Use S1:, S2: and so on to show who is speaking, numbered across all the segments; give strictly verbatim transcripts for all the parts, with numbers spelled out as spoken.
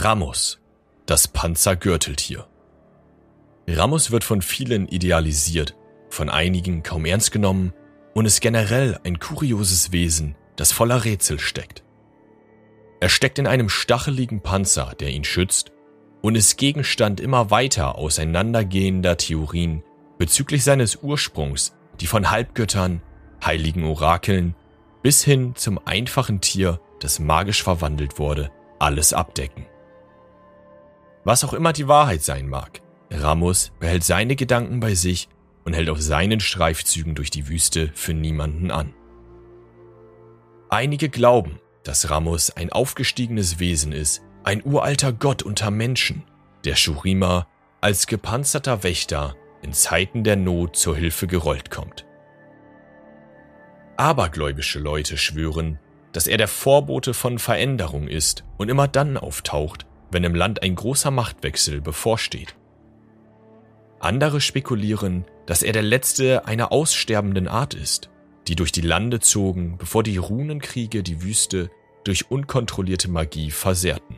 S1: Ramos, das Panzergürteltier. Ramos wird von vielen idealisiert, von einigen kaum ernst genommen und ist generell ein kurioses Wesen, das voller Rätsel steckt. Er steckt in einem stacheligen Panzer, der ihn schützt, und ist Gegenstand immer weiter auseinandergehender Theorien bezüglich seines Ursprungs, die von Halbgöttern, heiligen Orakeln bis hin zum einfachen Tier, das magisch verwandelt wurde, alles abdecken. Was auch immer die Wahrheit sein mag, Ramos behält seine Gedanken bei sich und hält auf seinen Streifzügen durch die Wüste für niemanden an. Einige glauben, dass Ramos ein aufgestiegenes Wesen ist, ein uralter Gott unter Menschen, der Shurima als gepanzerter Wächter in Zeiten der Not zur Hilfe gerollt kommt. Abergläubische Leute schwören, dass er der Vorbote von Veränderung ist und immer dann auftaucht, wenn im Land ein großer Machtwechsel bevorsteht. Andere spekulieren, dass er der letzte einer aussterbenden Art ist, die durch die Lande zogen, bevor die Runenkriege die Wüste durch unkontrollierte Magie versehrten.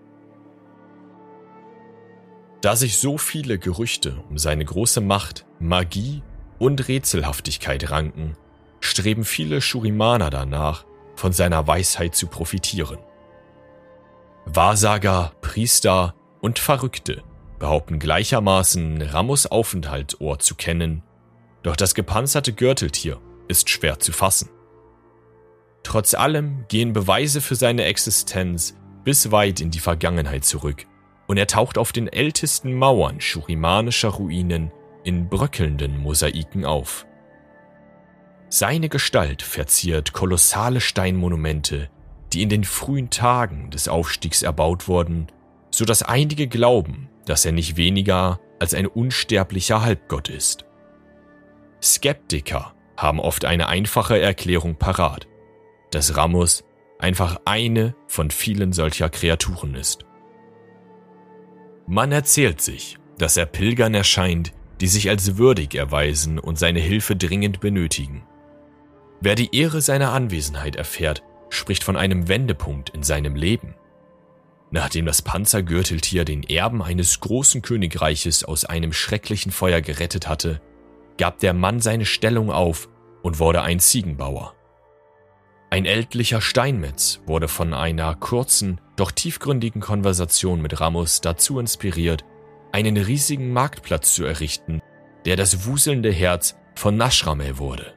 S1: Da sich so viele Gerüchte um seine große Macht, Magie und Rätselhaftigkeit ranken, streben viele Shurimaner danach, von seiner Weisheit zu profitieren. Wahrsager, Priester und Verrückte behaupten gleichermaßen, Ramos Aufenthaltsort zu kennen, doch das gepanzerte Gürteltier ist schwer zu fassen. Trotz allem gehen Beweise für seine Existenz bis weit in die Vergangenheit zurück und er taucht auf den ältesten Mauern shurimanischer Ruinen in bröckelnden Mosaiken auf. Seine Gestalt verziert kolossale Steinmonumente, die in den frühen Tagen des Aufstiegs erbaut wurden, so dass einige glauben, dass er nicht weniger als ein unsterblicher Halbgott ist. Skeptiker haben oft eine einfache Erklärung parat, dass Ramos einfach eine von vielen solcher Kreaturen ist. Man erzählt sich, dass er Pilgern erscheint, die sich als würdig erweisen und seine Hilfe dringend benötigen. Wer die Ehre seiner Anwesenheit erfährt, spricht von einem Wendepunkt in seinem Leben. Nachdem das Panzergürteltier den Erben eines großen Königreiches aus einem schrecklichen Feuer gerettet hatte, gab der Mann seine Stellung auf und wurde ein Ziegenbauer. Ein ältlicher Steinmetz wurde von einer kurzen, doch tiefgründigen Konversation mit Ramos dazu inspiriert, einen riesigen Marktplatz zu errichten, der das wuselnde Herz von Nashrameh wurde.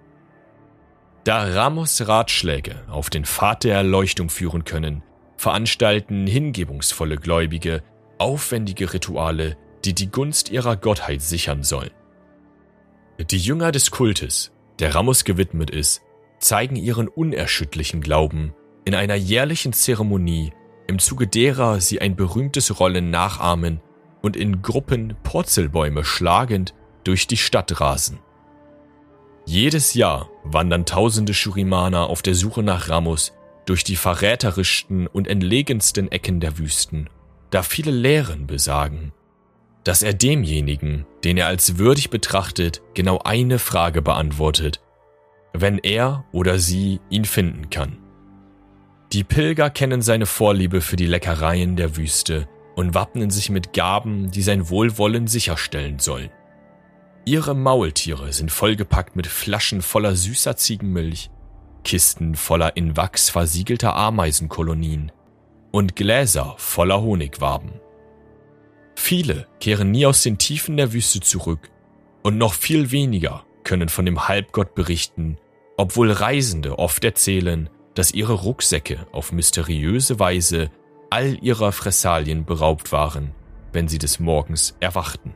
S1: Da Ramos Ratschläge auf den Pfad der Erleuchtung führen können, veranstalten hingebungsvolle Gläubige aufwendige Rituale, die die Gunst ihrer Gottheit sichern sollen. Die Jünger des Kultes, der Ramos gewidmet ist, zeigen ihren unerschütterlichen Glauben in einer jährlichen Zeremonie, im Zuge derer sie ein berühmtes Rollen nachahmen und in Gruppen Purzelbäume schlagend durch die Stadt rasen. Jedes Jahr wandern tausende Shurimaner auf der Suche nach Ramos durch die verräterischsten und entlegensten Ecken der Wüsten, da viele Lehren besagen, dass er demjenigen, den er als würdig betrachtet, genau eine Frage beantwortet, wenn er oder sie ihn finden kann. Die Pilger kennen seine Vorliebe für die Leckereien der Wüste und wappnen sich mit Gaben, die sein Wohlwollen sicherstellen sollen. Ihre Maultiere sind vollgepackt mit Flaschen voller süßer Ziegenmilch, Kisten voller in Wachs versiegelter Ameisenkolonien und Gläser voller Honigwaben. Viele kehren nie aus den Tiefen der Wüste zurück und noch viel weniger können von dem Halbgott berichten, obwohl Reisende oft erzählen, dass ihre Rucksäcke auf mysteriöse Weise all ihrer Fressalien beraubt waren, wenn sie des Morgens erwachten.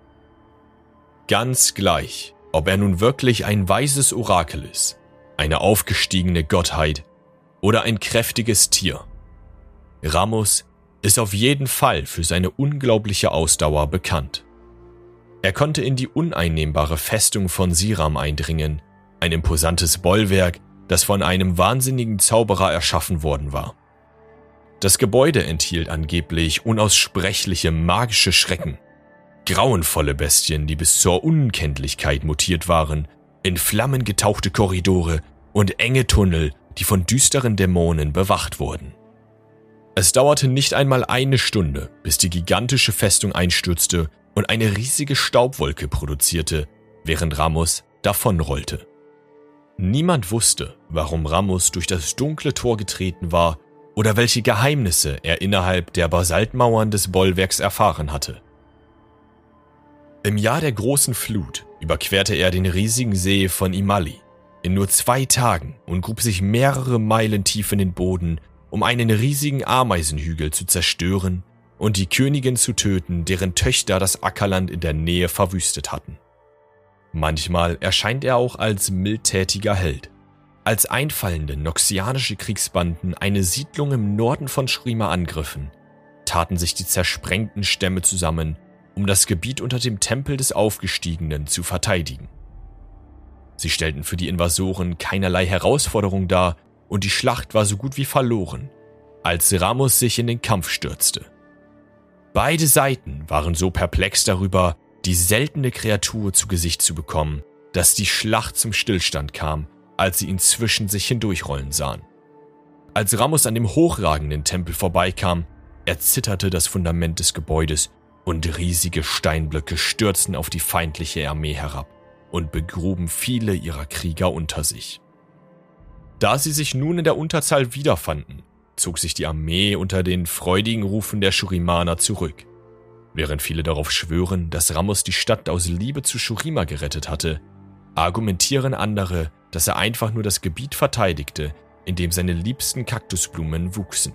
S1: Ganz gleich, ob er nun wirklich ein weises Orakel ist, eine aufgestiegene Gottheit oder ein kräftiges Tier. Ramos ist auf jeden Fall für seine unglaubliche Ausdauer bekannt. Er konnte in die uneinnehmbare Festung von Siram eindringen, ein imposantes Bollwerk, das von einem wahnsinnigen Zauberer erschaffen worden war. Das Gebäude enthielt angeblich unaussprechliche magische Schrecken, grauenvolle Bestien, die bis zur Unkenntlichkeit mutiert waren, in Flammen getauchte Korridore und enge Tunnel, die von düsteren Dämonen bewacht wurden. Es dauerte nicht einmal eine Stunde, bis die gigantische Festung einstürzte und eine riesige Staubwolke produzierte, während Ramos davonrollte. Niemand wusste, warum Ramos durch das dunkle Tor getreten war oder welche Geheimnisse er innerhalb der Basaltmauern des Bollwerks erfahren hatte. Im Jahr der großen Flut überquerte er den riesigen See von Imali in nur zwei Tagen und grub sich mehrere Meilen tief in den Boden, um einen riesigen Ameisenhügel zu zerstören und die Königin zu töten, deren Töchter das Ackerland in der Nähe verwüstet hatten. Manchmal erscheint er auch als mildtätiger Held. Als einfallende noxianische Kriegsbanden eine Siedlung im Norden von Shurima angriffen, taten sich die zersprengten Stämme zusammen, um das Gebiet unter dem Tempel des Aufgestiegenen zu verteidigen. Sie stellten für die Invasoren keinerlei Herausforderung dar und die Schlacht war so gut wie verloren, als Ramos sich in den Kampf stürzte. Beide Seiten waren so perplex darüber, die seltene Kreatur zu Gesicht zu bekommen, dass die Schlacht zum Stillstand kam, als sie ihn zwischen sich hindurchrollen sahen. Als Ramos an dem hochragenden Tempel vorbeikam, erzitterte das Fundament des Gebäudes und riesige Steinblöcke stürzten auf die feindliche Armee herab und begruben viele ihrer Krieger unter sich. Da sie sich nun in der Unterzahl wiederfanden, zog sich die Armee unter den freudigen Rufen der Shurimaner zurück. Während viele darauf schwören, dass Ramos die Stadt aus Liebe zu Shurima gerettet hatte, argumentieren andere, dass er einfach nur das Gebiet verteidigte, in dem seine liebsten Kaktusblumen wuchsen.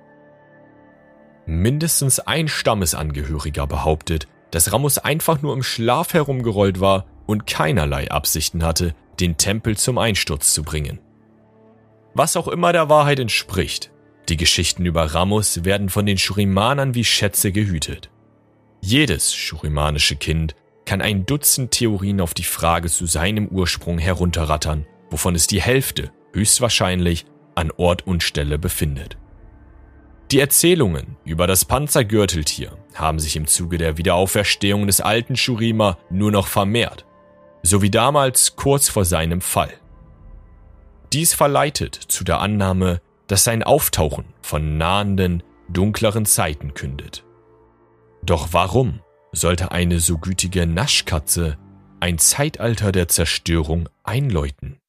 S1: Mindestens ein Stammesangehöriger behauptet, dass Ramos einfach nur im Schlaf herumgerollt war und keinerlei Absichten hatte, den Tempel zum Einsturz zu bringen. Was auch immer der Wahrheit entspricht, die Geschichten über Ramos werden von den Shurimanern wie Schätze gehütet. Jedes shurimanische Kind kann ein Dutzend Theorien auf die Frage zu seinem Ursprung herunterrattern, wovon es die Hälfte höchstwahrscheinlich an Ort und Stelle befindet. Die Erzählungen über das Panzergürteltier haben sich im Zuge der Wiederauferstehung des alten Shurima nur noch vermehrt, so wie damals kurz vor seinem Fall. Dies verleitet zu der Annahme, dass sein Auftauchen von nahenden, dunkleren Zeiten kündet. Doch warum sollte eine so gütige Naschkatze ein Zeitalter der Zerstörung einläuten?